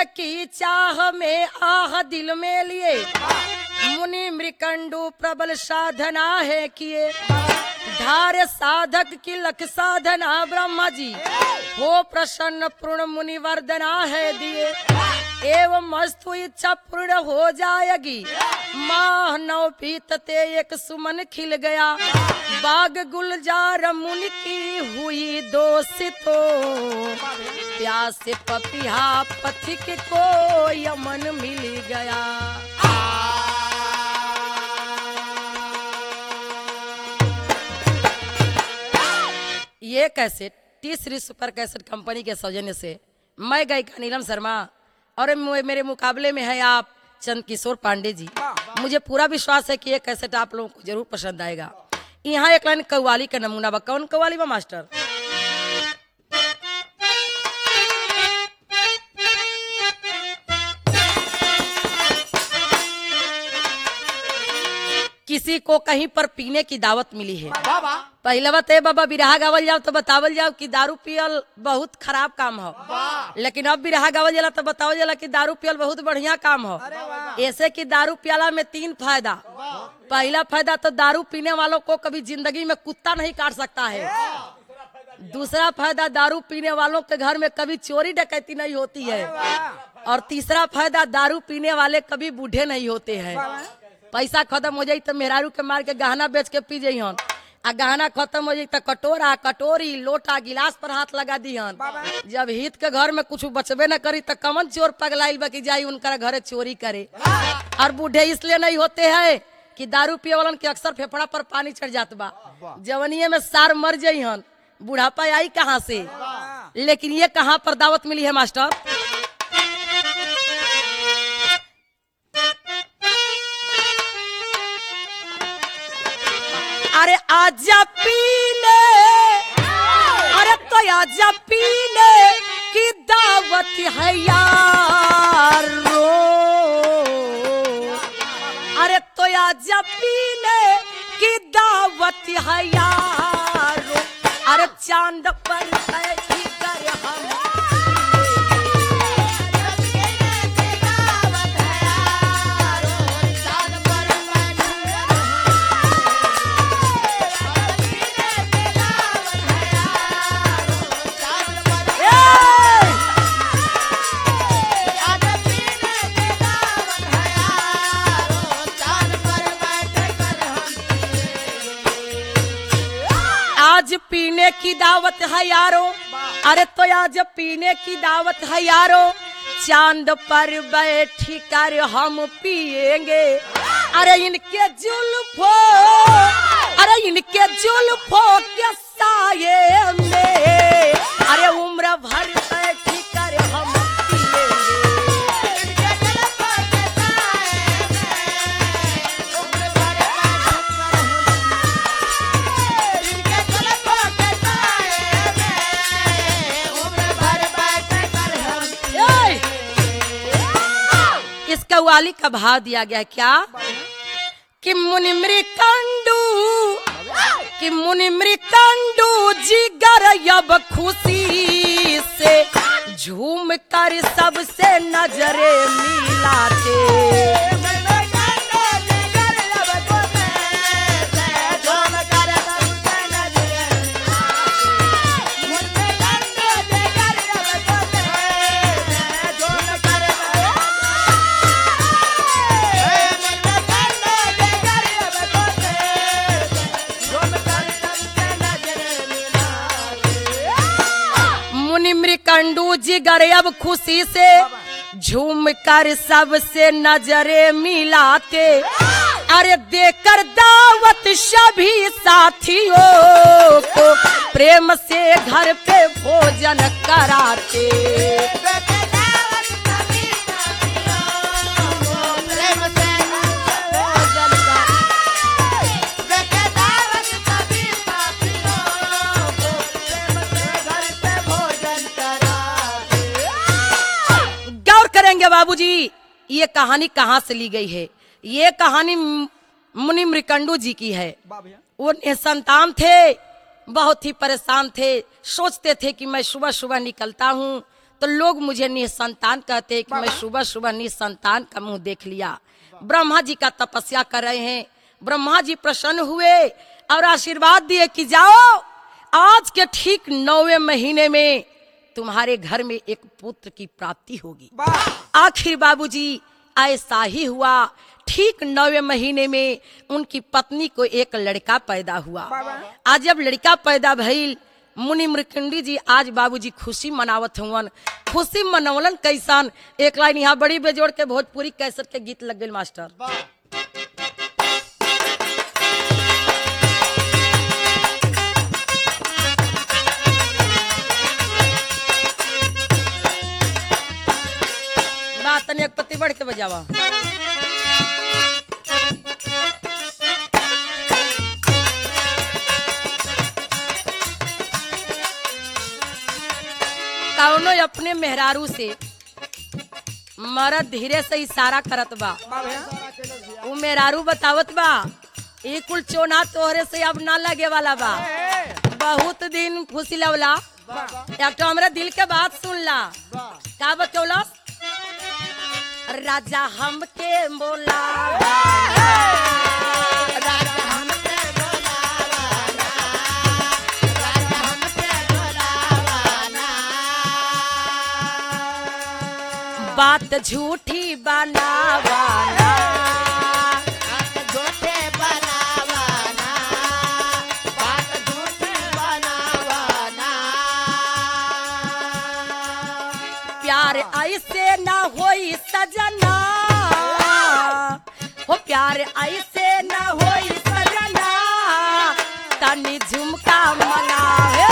की चाह में आह दिल में लिए मुनि मृकंडू प्रबल साधना है किए धार साधक की लख साधना ब्रह्मा जी हो प्रसन्न पूर्ण मुनि वर्धना है दिए एवं मस्तु इच्छा पूर्ण हो जाएगी माह नौ बीतते एक सुमन खिल गया बाग गुलजार मुनि की हुई दोषितो प्यास पपिहा पथिक को यमन मिल गया। ये cassette T series super cassette company के सौजन्य से मैं गायिका नीलम शर्मा और मेरे मुकाबले में है आप चंद किशोर पांडे जी। मुझे पूरा विश्वास है कि ये कैसेट आप लोगों को जरूर पसंद आएगा। यहाँ एक लाइन कव्वाली का नमूना बा। कौन कव्वाली बा मास्टर? किसी को कहीं पर पीने की दावत मिली है। पहले बात है बाबा बिरहा गावल जाओ तो बतावल जाओ कि दारू पियल बहुत खराब काम हो, लेकिन अब बिरहा गावल जाला तो बतावल जाला कि दारू पियल बहुत बढ़िया काम हो। ऐसे कि दारू पियाला में 3 फायदा। पहला फायदा तो दारू पीने वालों को कभी जिंदगी में कुत्ता नहीं काट सकता है। दूसरा फायदा दारू पीने वालों के घर में कभी चोरी डकैती नहीं होती है। और तीसरा फायदा दारू पीने वाले कभी बूढ़े नहीं होते हैं। पैसा खत्म हो जाये तो मेहरारू के मार के गहना बेच के पी जइहन, आ गहना खत्म हो जाये तो कटोरा कटोरी लोटा गिलास पर हाथ लगा दिहन। जब हित के घर में कुछ बचबे न करी तो कमन चोर पगलाइल बा कि जाई उनका घरे चोरी करे। और बूढ़े इसलिए नहीं होते हैं कि दारू पिए वालन के अक्सर फेफड़ा पर पानी चढ़ जात बा। जवनिये में सार मर जइहन, बुढ़ापा आई कहाँ से। लेकिन ये कहाँ पर दावत मिली है मास्टर? अरे आजा पीने, अरे तो आजा पीने की दावत है यारो। अरे तो आजा पीने की दावत है यारो। अरे चांद पर बैठी कर हम आज पीने की दावत है यारो। अरे तो आज पीने की दावत है यारो। चांद पर बैठी कर हम पिएंगे। अरे इनके जुल्फों, अरे इनके जुल्फों के साये में अरे उम्र भर बैठी कर हम कव्वाली का भाव दिया गया क्या कि मुनि मृकंडू, कि मुनि मृकंडू जिगर अब खुशी से झूम कर सबसे नजरे मिलाते। मृकंडू जिगर अब खुशी से झूम कर सबसे नजरे मिलाते। अरे देकर दावत सभी साथियों को प्रेम से घर पे भोजन कराते। बाबूजी ये कहानी कहाँ से ली गई है? ये कहानी मुनि मृकंडू जी की है। वो निसंतान थे, बहुत ही परेशान थे। सोचते थे कि मैं सुबह सुबह निकलता हूँ तो लोग मुझे निसंतान कहते कि मैं सुबह सुबह निसंतान का मुंह देख लिया। ब्रह्मा जी का तपस्या कर रहे हैं। ब्रह्मा जी प्रसन्न हुए और आशीर्वाद दिए कि जाओ, आज के ठीक 9वें महीने में तुम्हारे घर में एक पुत्र की प्राप्ति होगी। आखिर बाबूजी ऐसा ही हुआ। ठीक 9वें महीने में उनकी पत्नी को एक लड़का पैदा हुआ। आज जब लड़का पैदा भइल, मुनि मृकंडी जी आज बाबूजी खुशी मनावत हुवन। खुशी मनवलन कैसन, एक लाइन यहाँ बड़ी बेजोड़ के भोजपुरी कैसेट के गीत लग गए मास्टर। बात एक पत्ती बढ़ के बजावा। कौनो अपने मेहरारू से मरद धीरे से इशारा करत बा। वो मेहरारू बतावत बा ये कुल चोना तोहरे से अब ना लगे वाला बा। बहुत दिन खुशी लवला, एक तो हमरे दिल के बात सुन ला। का बतौला? राजा हमके बोला, राजा हमके बोलावाना, राजा हमके बोलावाना, बात झूठी बनावाना, बात झूठे बनावाना, बात झूठे बनावाना। प्यार ऐसे ना होई सजना, हो प्यार ऐसे ना होई सजना, तनी झुमका मनावे,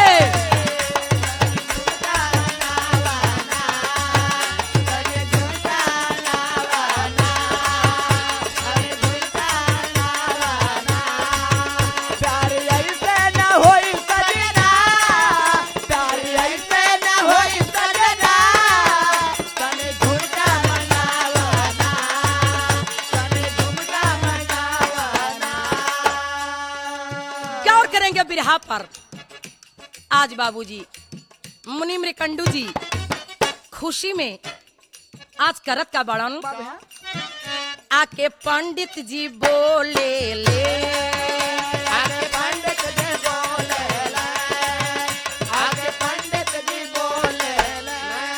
बिरहा पर। आज बाबूजी मुनि मृकंडू जी खुशी में आज करत का बड़न। आके पंडित जी बोले ले, आके पंडित जी बोले ले, आके पंडित जी बोले ले,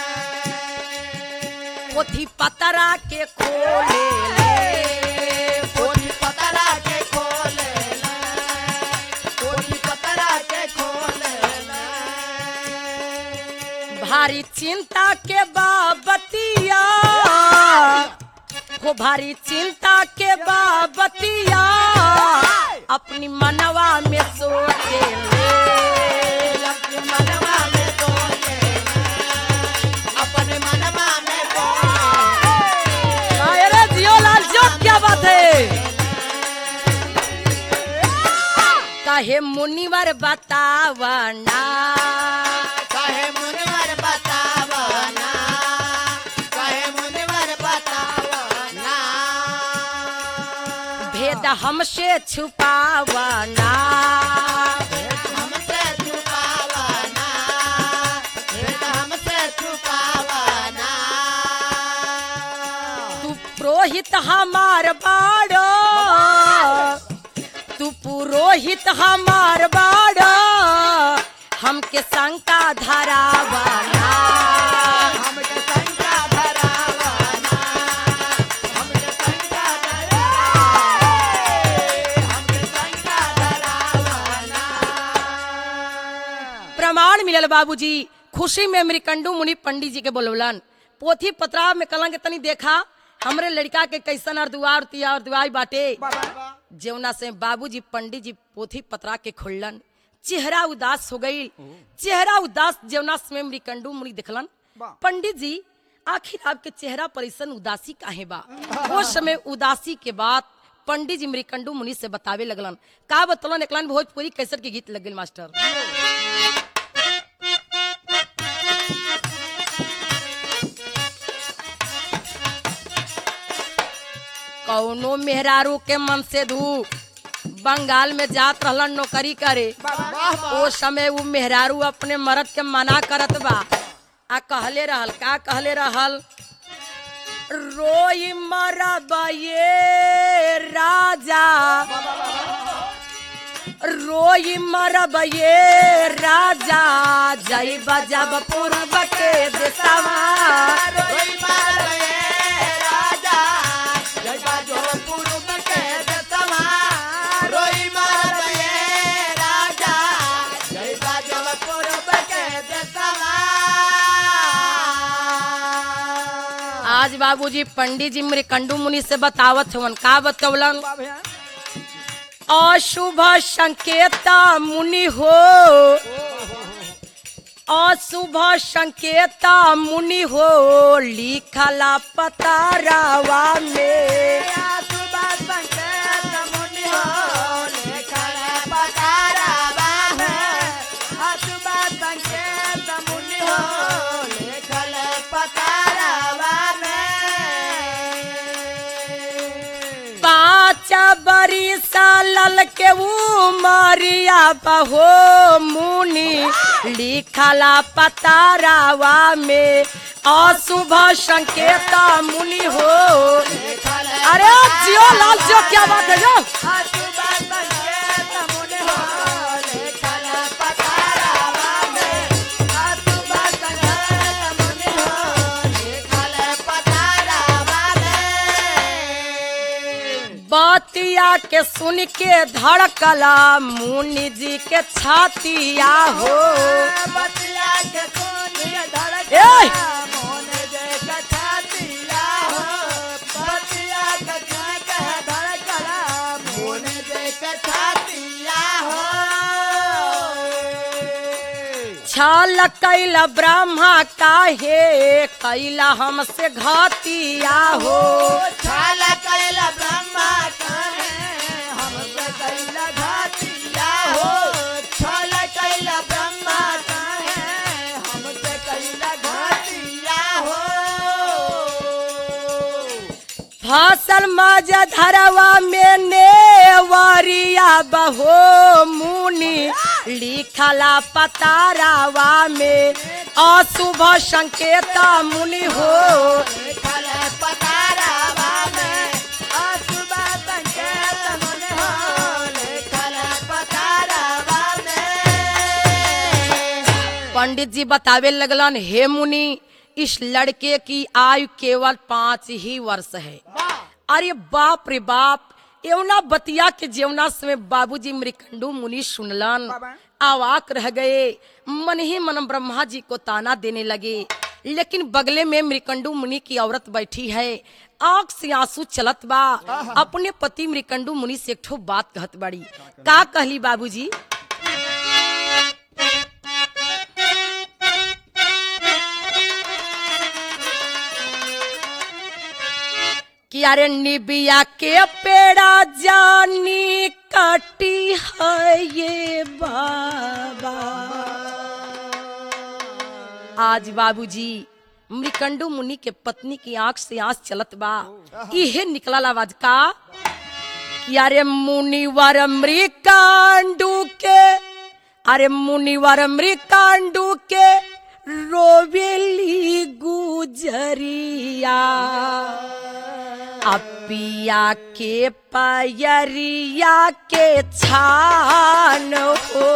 पोथी पतरा के खोले ले, पोथी पतरा के खोले ले, पोथी पतरा के खोले ले। भारी चिंता के बाबतिया हो, भारी चिंता के बाबतिया अपनी मनवा में सोचे ले, अपनी मनवा में सोचे ले, अपने मनवा में सोचे। अरे जियो लाल जो क्या बात है। कहे मुनिवर बतावना, कहे मुनिवर बतावना, कहे मुनिवर बतावना, भेद हमसे छुपावना, हमसे छुपावना, भेद हमसे छुपावना। तू पुरोहित हमार बाड़ो, तू पुरोहित हमार बाड़ा, हमके शंका धरावाना, हमके शंका धरावाना, हमके शंका धरावाना, हमके शंका धरावाना। प्रमाण मिलल बाबूजी। खुशी में मृकंडू मुनि पंडित जी के बोलवलन। पोथी पतरा में कलंग के तनी देखा हमरे लड़का के कैसन अर्दुआर तिया अर्दुआई बाटे। जेवना से बाबूजी पंडित जी पोथी पतरा के खोलन, चेहरा उदास हो गई। चेहरा उदास जेवना में मृकंडू मुनि देखलन। पंडित जी आखिर आपके चेहरा पर ऐसन उदासी काहे बा? वो समय उदासी के बाद पंडित जी मृकंडू मुनि से बतावे लगलन। का बतलन? एक लाइन भोजपुरी कैसेट के गीत लग गए मास्टर। कौनो मेहरारू के मन से धू बंगाल में जात रहलन नौकरी करे। ओ समय वो मेहरारू अपने मर्द के मना करत बा। आ कहले रहल का कहले रहल रोई मरबा ये राजा रोई मरब ये राजा जय बजब पूर्व के देशवा रोई मरब ये राजा जय बजब पूर्व के देशवा रोई मरब ये राजा जय बजब पूर्व के देशवा। आज बाबूजी पंडित जी मृकंडू मुनि से बतावत हवन का बतौलन अशुभ संकेता मुनि हो अशुभ संकेता मुनि हो लिखला पतारावा में अशुभ संकेत मुनि हो लिखला पतारावा में अशुभ संकेत मुनि हो लिखला पतारावा में। 5 बरिस लल के उमरिया बहो मुनि लिखला पतारावा में अशुभ संकेता मुनि हो। अरे जियो लाल जियो क्या बात है जो अशुभ संकेत मुनि हो लिखला पतारावा में अशुभ संकेत मुनि हो लिखला पतारावा में। बतिया के सुन के धड़कला मुनि जी के छातिया हो बतिया के सुन के धड़कला ए! मुनि जी के छातिया हो बतिया के सुन के धड़कला मुनि जी के छातिया हो। छल कैला ब्रह्मा काहे कैला हमसे घातिया हो छल कैला ब्रह्मा काहे हमसे कैला घातिया हो छल कैला ब्रह्मा काहे हमसे कैला घातिया हो। फसल मज धरवा में नेवरिया बहो मुनि लिखला पतारावा में अशुभ संकेता मुनि हो लिखला पतारावा में अशुभ संकेत मुनि हो लिखला पतारावा में। पंडित जी बतावे लगलन हे मुनि इस लड़के की आयु केवल 5 ही वर्ष है। अरे बाप रे बाप एवना बतिया के जेवना समय बाबूजी मृकंडू मुनि सुनलन अवाक रह गए मन ही मन ब्रह्मा जी को ताना देने लगे। लेकिन बगले में मृकंडू मुनि की औरत बैठी है आंख से आंसू चलत बा अपने पति मृकंडू मुनि से एक ठो बात कहत बड़ी का कहली बाबूजी कि अरे निबिया के पेड़ा जानी काटी है ये बाबा। आज बाबूजी मृकंडू मुनि के पत्नी की आंख से आंस चलत बा इहे निकला आवाज का कि अरे मुनिवर मृकंडू के अरे मुनिवर मृकंडू के रोवेली गुजरिया अपिया के पयरिया के छान हो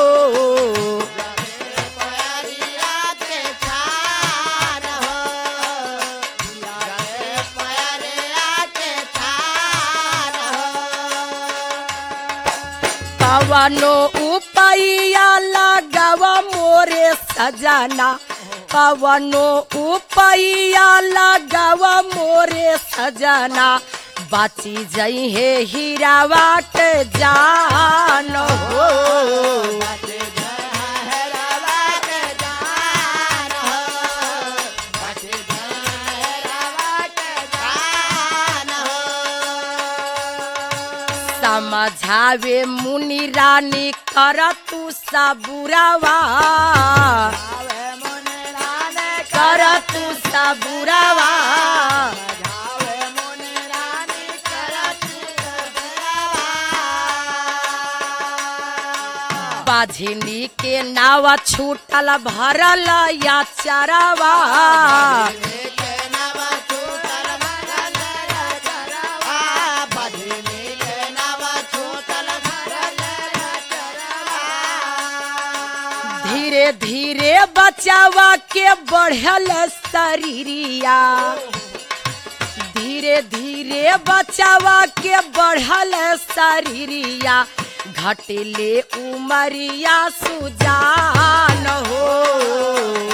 कवनो उपैया लगावा मोरे सजना कवनो उपैया लगावा मोरे सजना बाची जई है हीरावा के जान हो समझावे मुनि रानी कर तू सबुरावा कर तू सबुरावा बाझिनी के नावा छूटल भरल या चरावा धीरे धीरे बचावा के बढ़ल शरीरिया धीरे धीरे बचावा के बढ़ल शरीरिया घटले उमरिया सुजान हो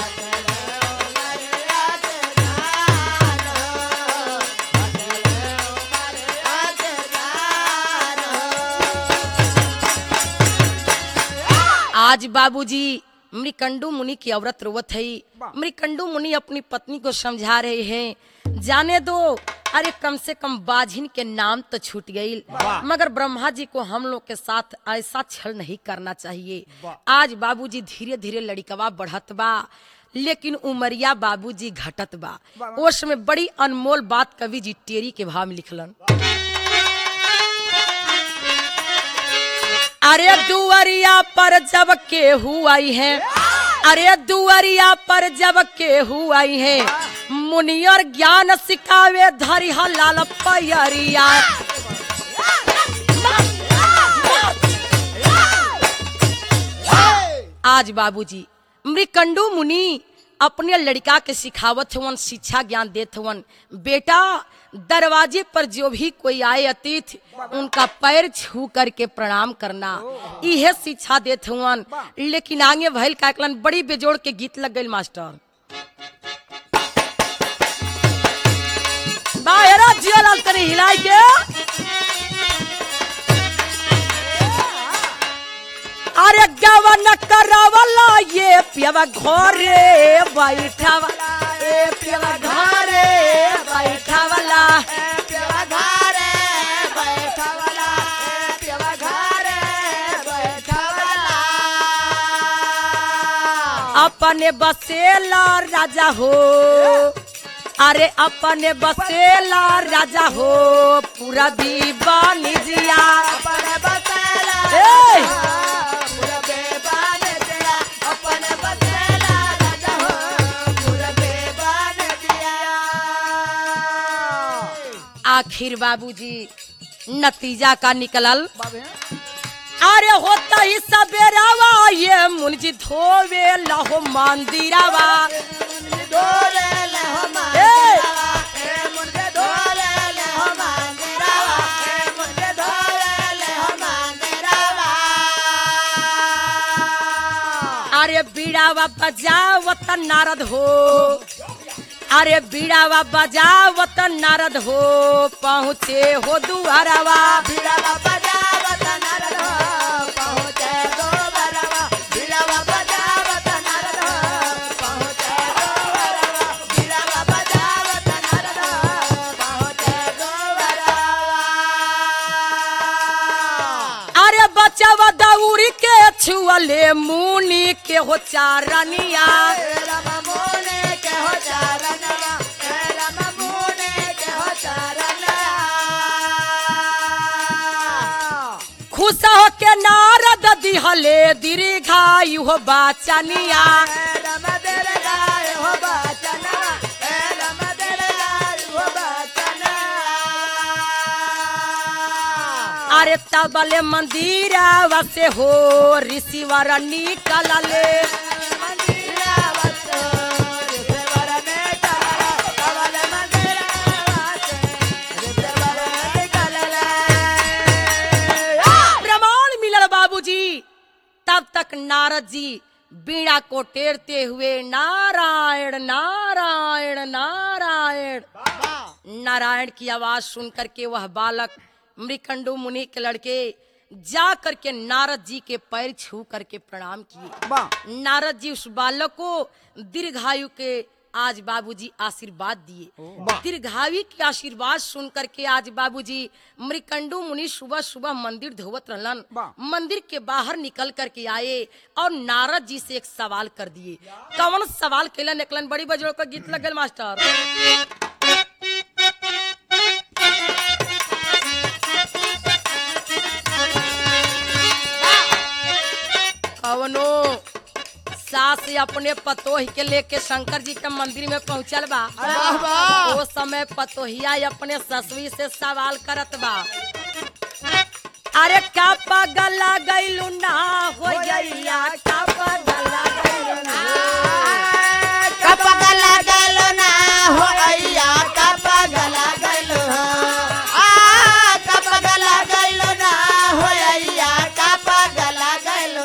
आज बाबूजी मृकंडू मुनि की औरत रोवत है। मृकंडू मुनि अपनी पत्नी को समझा रहे हैं, जाने दो, अरे कम से कम बाझिन के नाम तो छूट गई, मगर ब्रह्मा जी को हम लोग के साथ ऐसा छल नहीं करना चाहिए। आज बाबूजी धीरे धीरे लड़कवा बढ़त बा, लेकिन उमरिया बाबूजी घटत बा। ओश में बड़ी अनमोल बात कवि जी टेरी के भाव में लिखलन। अरे दुआरिया पर जब केहू आई है, अरे दुआरिया पर जब केहू आई है, मुनि और ज्ञान सिखावे धरिहा लाल पैरिया। आज बाबूजी मृकंडू मुनि अपने लड़का के सिखावत हवन, शिक्षा ज्ञान देत हवन, बेटा दरवाजे पर जो भी कोई आए अतिथि उनका पैर छू करके प्रणाम करना, यह शिक्षा देत हवन। लेकिन आगे भइल का एकलन बड़ी बेजोड़ के गीत लग गई मास्टर। बाहरा जियालाल तनी हिलाई के अरे गवन करवला ये पियवा घरे बैठावला, ए पियवा घरे बैठावला, पियवा घरे बैठावला, पियवा घरे बैठावला। अपने बसेला राजा हो, अरे अपने बसेला राजा हो, पूरा दीवानी जिया अपने बसेला पूरा बेबान जिया, अपने बसेला राजा हो, पूरा बेबान जिया। आखिर बाबूजी नतीजा का निकलल। अरे होता ही सबेरावा ये मुंजी धोवे लहो मंदिरावा, डोले लहो मंदिरावा, ए मुंजे डोले लहो मंदिरावा, ए मुंजे डोले लहो मंदिरावा। अरे बीड़ावा बजावत नारद हो, अरे बीड़ावा बजावत नारद हो, पहुँचे हो दुआरावा, बीड़ावा बजावत नारद हो, पहुँचे दुआरावा, बीड़ावा बजावत नारद हो, पहुँचे दुआरावा, बीड़ावा बजावत नारद हो, पहुँचे दुआरावा। अरे बचावा दौरी के छुअले मुनि के हो चारनिया, रामा मुनि के हो चारनिया, रामा मुनि के हो चारनिया। खुश हो के नारद दिहले दीर्घायु हो बाचनिया, रामा दीर्घायु हो बाचना, रामा दीर्घायु हो बाचना। अरे तबले मंदिरा वसे हो ऋषिवर निकलले, प्रमाण मिलल बाबूजी। तब तक नारद जी बीड़ा को टेरते हुए नारायण नारायण नारायण नारायण की आवाज सुन करके वह बालक मृकंडू मुनि के लड़के जा करके नारद जी के पैर छू करके प्रणाम किए। नारद जी उस बालक को दीर्घायु के आज बाबूजी आशीर्वाद दिए। दीर्घायु के आशीर्वाद सुन करके आज बाबूजी मृकंडू मुनि सुबह सुबह मंदिर धोवत रहलन। मंदिर के बाहर निकल करके आए और नारद जी से एक सवाल कर दिए। कौन सवाल केलन निकलन बड़ी बजड़ों का गीत लगल मास्टर। सास अपने पतोह के लेके शंकर जी के मंदिर में पहुंचल बा। वाह वाह। वो समय पतोहिया अपने ससुरी से सवाल करत बा, अरे का पगला गइलू ना हो जइया, का पगला गइलू ना, कपगला गलो ना हो अइया, कपगला गलो कपगला गलो ना हो अइया, कपगला गलो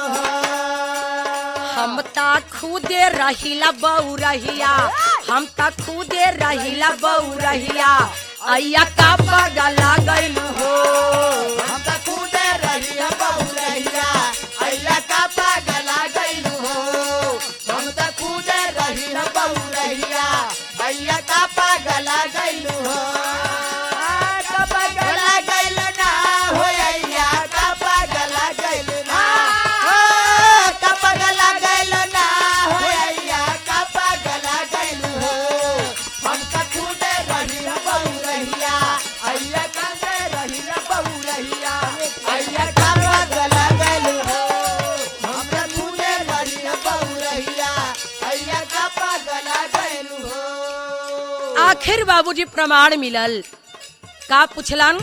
हम ता खुदे रहिला बऊ रहिया, हम ता खुदे रहिला बऊ रहिया, अइया का पगला गइलू हो। हम त खुदे रहिया बहु रहिया, अइया कपगला गलो हम त खुदे रहिया बहु रहिया, अइया कपगला गलो कपगला गलो ना हो अइया, कपगला गलो ना कपगला गलो ना हो अइया, कपगला गलो हम त खुदे रहिया बहु रहिया, अइया कपे रहिया बहु रहिया, अइया कपगला गलो हम त खुदे रहिया बहु रहिया, अइया कपगला गलो। आखिर बाबूजी प्रमाण मिलल। का पूछलन?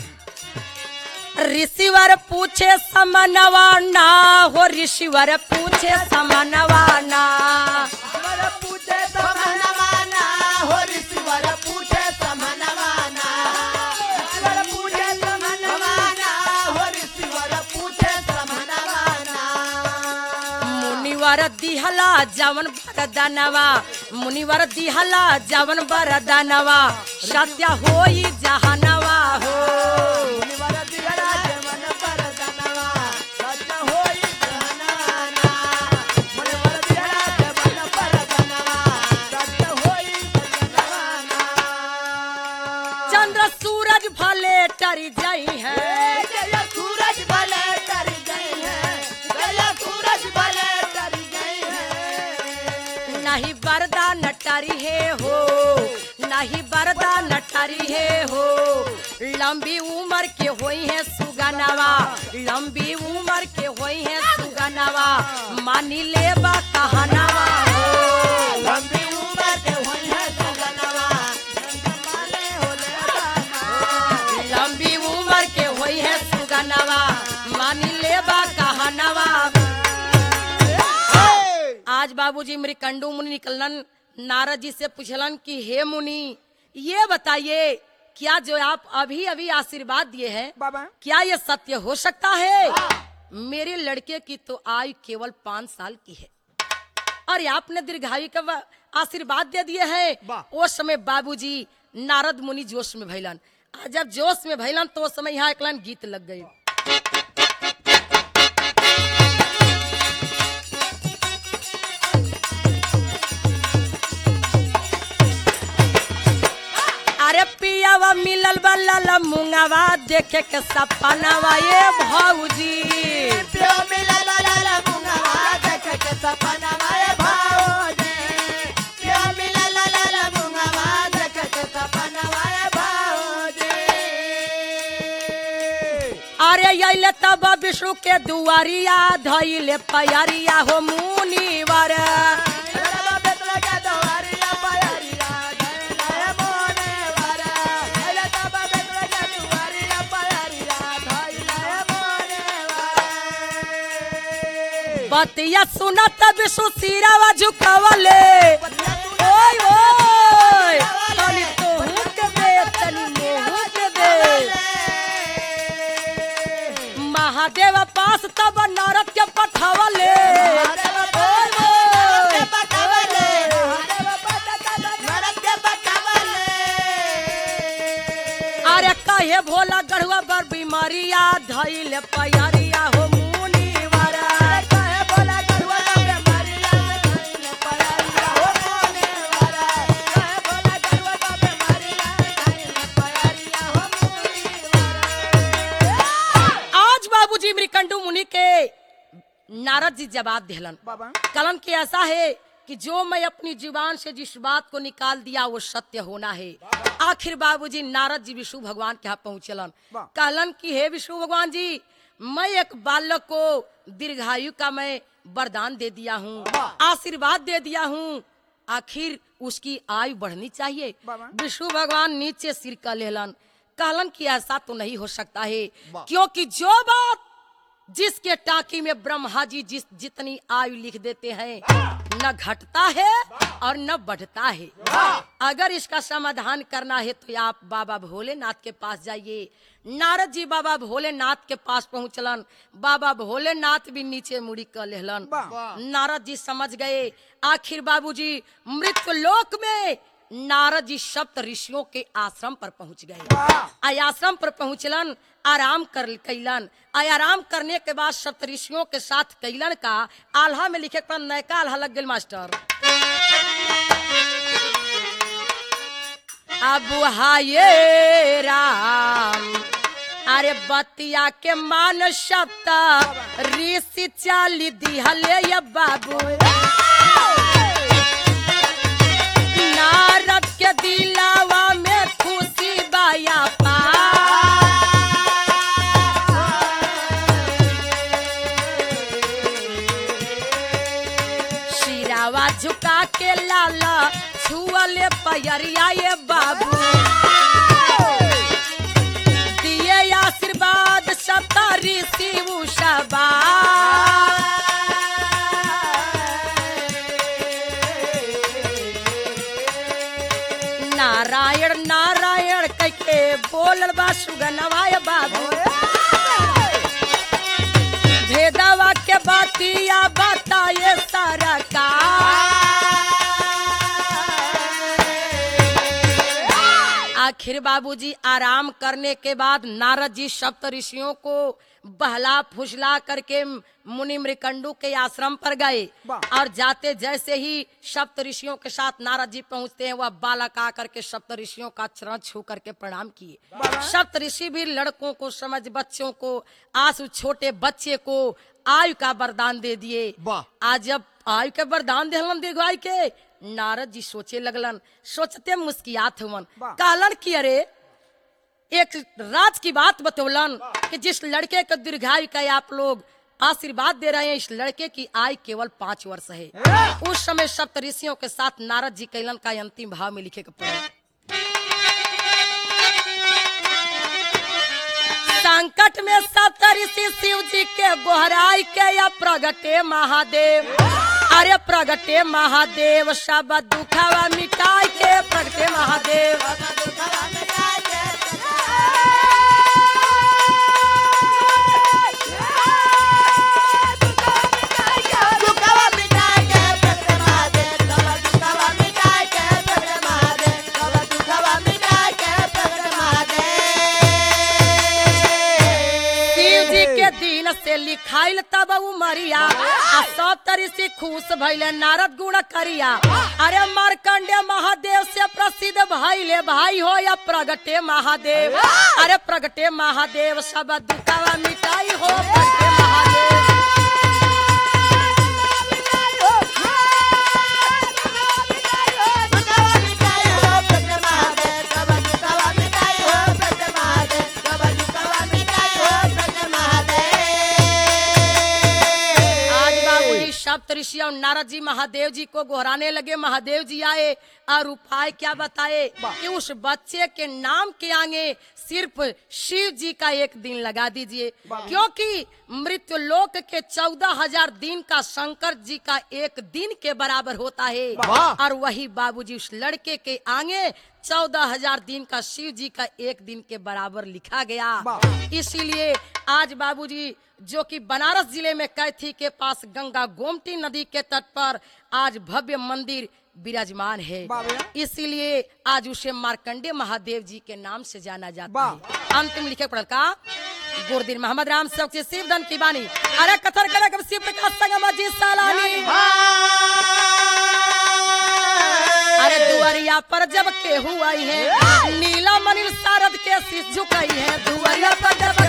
ऋषिवर पूछे समनवा ना हो, ऋषिवर पूछे समनवा ना, ऋषिवर पूछे समनवाना हो, ऋषिवर पूछे समनवाना, ऋषिवर पूछे समनवाना हो, ऋषिवर पूछे समनवाना। मुनिवर दिहला जवन बरदानवा, मुनिवर दिहला जवन बरदानवा, सत्य होई जहानवा हो। मुनिवर दिहला जवन बरदानवा, सत्य होई जहानवा। मुनिवर दिहला जवन बरदानवा, सत्य होई जहानवा। चंद्र सूरज भले टरी जाई है, जय सूरज भले तर गई है, जय सूरज भले तर गई है। नहीं बरदान टरी है हो, नहीं बरदान टरी है हो, लंबी उम्र के होई है सुगनवा, लंबी उम्र के होई है सुगनवा, मानी लेबा कहनवा हो। लंबी उम्र के होई है सुगनवा, माने होले रामा। लंबी उम्र के होई है सुगनवा, मानी लेबा कहनवा। आज बाबूजी मृकंडू मुनि निकलन, नारद जी से पूछलन कि हे मुनि ये बताइए, क्या जो आप अभी अभी आशीर्वाद दिए हैं बाबा क्या ये सत्य हो सकता है? मेरे लड़के की तो आयु केवल 5 साल की है और आपने दीर्घायु का आशीर्वाद दे दिए हैं। उस समय बाबूजी नारद मुनि जोश में भैलन, जब जोश में भैलन तो उस समय यहाँ एक लाइन गीत लग गई। अरे पियावा मिलल बल्ला मुंगावा, देखे के सपनावा ये भौजी, प्यो मिलल लाला मुंगवा, देख के सपनवा ए भाओजी। प्यो मिलल लाला मुंगवा, देख के सपनवा ए भाओजी। अरे अइले तब विष्णु के दुआरिया, धइले पयरिया हो मुनिवर, ललवा बेतला के दवारिया पायरिया, धइले मोने वारा। ललवा तब बेतला के दवारिया पायरिया, धइले मोने वारा। बतिया सुनत विष्णु सिरावा झुकावले, ओय ओय तनी तोहू के दे, तनी मोहू के दे। महादेव पास तब नारद के पठावले, ओय ओय अरे कहे भोला गढ़ुआ बर बीमारिया, धइले पयरिया हो मुनिवर। आज बाबूजी मृकंडू मुनि के नारद जी जवाब दिलन, कलन के ऐसा है कि जो मैं अपनी जुबान से जिस बात को निकाल दिया वो सत्य होना है। आखिर बाबूजी नारद जी विष्णु भगवान के यहाँ पहुंचलन, कहलन कि हे विष्णु भगवान जी, मैं एक बालक को दीर्घायु का मैं वरदान दे दिया हूँ, आशीर्वाद दे दिया हूँ, आखिर उसकी आयु बढ़नी चाहिए। विष्णु भगवान नीचे सिर का लेलन, कहलन कि ऐसा तो नहीं हो सकता है, क्योंकि जो बात जिसके टाकी में ब्रह्मा जी जितनी आयु लिख देते हैं न घटता है और न बढ़ता है। अगर इसका समाधान करना है तो आप बाबा भोलेनाथ के पास जाइए। नारद जी बाबा भोलेनाथ के पास पहुंचलन, बाबा भोलेनाथ भी नीचे मुड़ी कर लेहलन। नारद जी समझ गए, आखिर बाबूजी मृत्यु लोक में नारद जी सप्त ऋषियों के आश्रम पर पहुंच गए। आश्रम पर पहुंचलन, आराम कर कैलन। आराम करने के बाद सप्त ऋषियों के साथ कैलन का आल्हा में लिखे पर नयका आल्हा लग गया मास्टर। अब हाये राम, अरे बतिया के मान सप्त ऋषि चाली दिहले ये बाबू, नारद के दिलावा में खुशी बाया पा, शिरावा झुका के लाला छुअले पैरिया ये बाबू, दिए आशीर्वाद सप्ता ऋषि उषबा, नारायण नारायण कह बोलल बा सुगनवाय बाबू, भेदवा के बातिया बताए सारा का, आखिर बाबूजी आराम करने के बाद नारद जी सप्त ऋषियों को बहला फुसला करके मुनि मृकंडू के आश्रम पर गए और जाते जैसे ही सप्त ऋषियों के साथ नारद जी पहुंचते हैं, वह बालक आकर के सप्त ऋषियों का चरण छू करके प्रणाम किए। सप्त ऋषि भी लड़कों को समझ बच्चों को आंसू छोटे बच्चे को आयु का वरदान दे दिए। आज जब आयु के वरदान देहलन दीर्घायु के, नारद जी सोचे लगलन, सोचते मुस्कियात हुवन, कहलन कि अरे एक राज की बात बतौलन कि जिस लड़के का दीर्घायु का आप लोग आशीर्वाद दे रहे हैं, इस लड़के की आयु केवल 5 वर्ष है। उस समय सप्त ऋषियों के साथ नारद जी कैलन का अंतिम भाव में लिखे पड़े, संकट में सप्त ऋषि शिव जी के गोहराई के या प्रगटे महादेव, अरे प्रगटे महादेव सब दुखवा मिटाई के, प्रगटे महादेव से लिखाइल तब उमरिया, सब ऋषि खुश भइले नारद गुण करिया, अरे मार्कंडे महादेव से प्रसिद्ध भइले भाई हो या प्रगटे महादेव, अरे प्रगटे महादेव सब दुखवा मिटाई हो, प्रगटे महादेव सप्त ऋषि और नारद जी महादेव जी को गोहराने लगे। महादेव जी आए और उपाय क्या बताए कि उस बच्चे के नाम के आगे सिर्फ शिव जी का एक दिन लगा दीजिए, क्योंकि मृत्यु लोक के 14,000 दिन का शंकर जी का एक दिन के बराबर होता है, और वही बाबूजी उस लड़के के आगे 14,000 दिन का शिव जी का एक दिन के बराबर लिखा गया। इसीलिए आज बाबूजी जो कि बनारस जिले में कैथी के पास गंगा गोमती नदी के तट पर आज भव्य मंदिर विराजमान है, इसीलिए आज उसे मार्कंडे महादेव जी के नाम से जाना जाता है। अंतिम लिखे पढ़ल का गुरुदीन मोहम्मद राम से शिवधन की बानी, अरे कथन करे शिव प्रकाश संगम जी सालानी, अरे दुआरिया पर जब केहू आई है नीला मनील सारद के शीश झुकाई है, दुआरिया पर जब